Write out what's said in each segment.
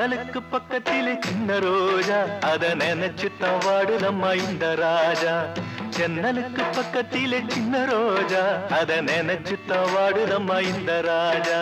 ஜன்னலுக்கு பக்கத்திலே சின்ன ரோஜா அத நினைச்சுத்தான் வாடுதம்மா இந்த ராஜா. ஜன்னலுக்கு பக்கத்திலே சின்ன ரோஜா அத நினைச்சுத்தான் வாடுதம்மா இந்த ராஜா.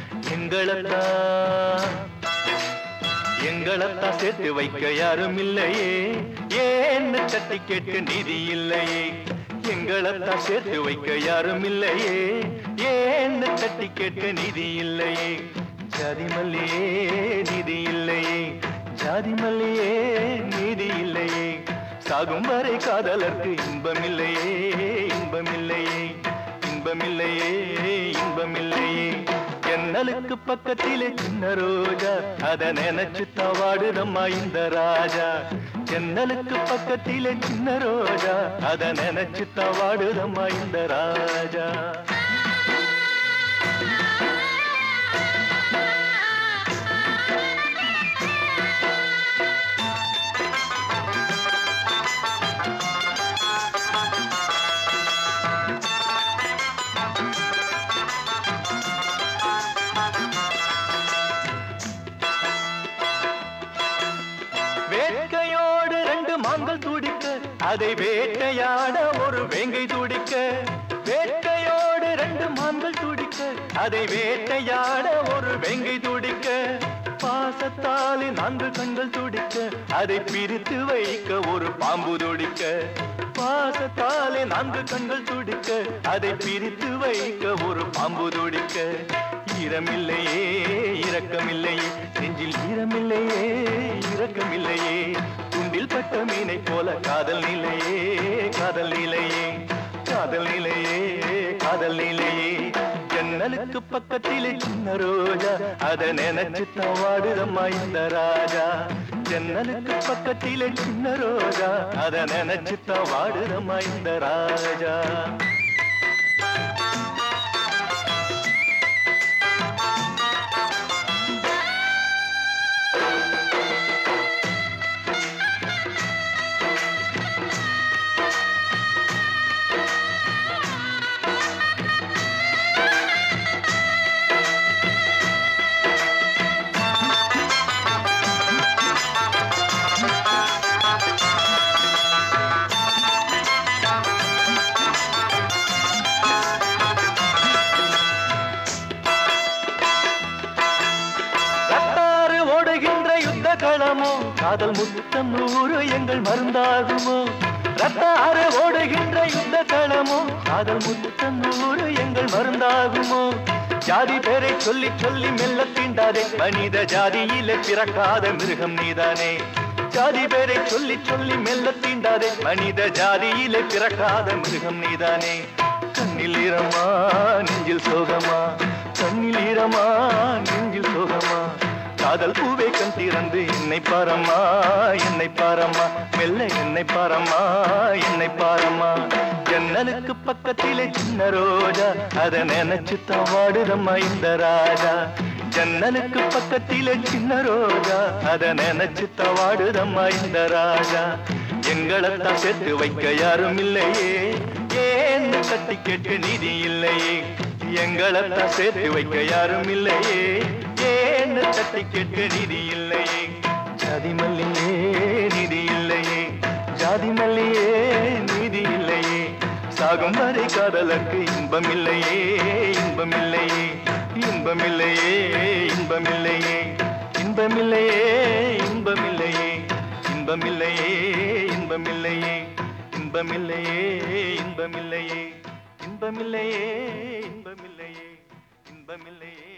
எங்களைத்தான் சேர்த்து வைக்க யாரும் இல்லையே, ஏன்னு தட்டி கேட்க நிதி இல்லையே. எங்களைத்தான் சேர்த்து வைக்க யாரும் இல்லையே, ஏன்னு தட்டி கேட்க நிதி இல்லையே. ஜாதி மல்லியே நிதி இல்லையே, ஜாதி மல்லியே நீதி இல்லையே. சாகும் வரை காதலர்க்கு இன்பமில்லையே, இன்பமில்லையே, இன்பமில்லையே, இன்பமில்லையே. ஜன்னலுக்கு பக்கத்திலே சின்ன ரோஜா அத நினைச்சுத்தான் வாடுதம்மா இந்த ராஜா. ஜன்னலுக்கு பக்கத்திலே சின்ன ரோஜா அத நினைச்சுத்தான் வாடுதம்மா இந்த ராஜா. வேட்கையோடு ரெண்டு மான்கள் துடிக்க அதை வேட்டையாட ஒரு வேங்கை துடிக்க. வேட்கையோடு ரெண்டு மான்கள் துடிக்க அதை வேட்டையாட ஒரு வேங்கை துடிக்க. பாசத்தாலே 4 கண்கள் துடிக்க அதை பிரித்து வைக்க ஒரு பாம்பு துடிக்க. பாசத்தாலே 4 கண்கள் துடிக்க அதை பிரித்து வைக்க ஒரு பாம்பு துடிக்க. ஈரமில்லையே இரக்கமில்லையே, நெஞ்சில் ஈரமில்லையே இரக்கமில்லையே. துண்டில் பட்ட மீனை போல காதல் நிலையே, காதல் நிலையே, காதல் நிலையே, காதல் நிலையே. ஜன்னலுக்கு பக்கத்திலே சின்ன ரோஜா அத நினைச்சுத்தான் வாடுதம்மா இந்த ராஜா. ஜன்னலுக்கு பக்கத்திலே சின்ன ரோஜா அத நினைச்சுத்தான் வாடுதம்மா இந்த ராஜா. களமோ காதல் முத்தம் 100 எங்கள் மருந்தாகுமோ. ரத்தாறு ஓடுகின்ற யுத்த களமோ காதல் முத்தம் 100 எங்கள் மருந்தாகுமோ. ஜாதி பேரை சொல்லி சொல்லி மெல்ல தீண்டாதே, மனித ஜாதியிலே பிறக்காத மிருகம் நீதானே. ஜாதி பேரை சொல்லி சொல்லி மெல்ல தீண்டாதே, மனித ஜாதியிலே பிறக்காத மிருகம் நீதானே. கண்ணில் ஈரமா நெஞ்சில் சோகமா, கண்ணில் ஈரமா நெஞ்சில் சோகமா. காதல் பூவே கண் திறந்து என்னை பாரம்மா, என்னை பாரம்மா, மெல்ல என்னை பாரம்மா, என்னை பாரம்மா. ஜன்னலுக்கு பக்கத்திலே சின்ன ரோஜா அத நினைச்சுத்தான் வாடுதம்மா இந்த ராஜா. ஜன்னலுக்கு பக்கத்திலே சின்ன ரோஜா அத நினைச்சுத்தான் வாடுதம்மா இந்த ராஜா. எங்களைத்தான் சேர்த்து வைக்க யாரும் இல்லையே, ஏன்னு கட்டி கேட்க நிதி இல்லையே. எங்களைத்தான் சேர்த்து வைக்க யாரும் இல்லையே, ஏன்னு தட்டி கேட்க நிதி இல்லையே. ஜாதி மல்லியே நிதி இல்லையே, ஜாதி மல்லியே நீதி இல்லையே. சாகும் வரை காதலர்க்கு இன்பமில்லையே, இன்பமில்லையே, இன்பமில்லையே, இன்பமில்லையே, இன்பமில்லையே, இன்பமில்லையே, இன்பமில்லையே, இன்பமில்லையே, இன்பமில்லையே, இன்பமில்லையே, இன்பமில்லையே, இன்பமில்லையே, இன்பமில்லையே.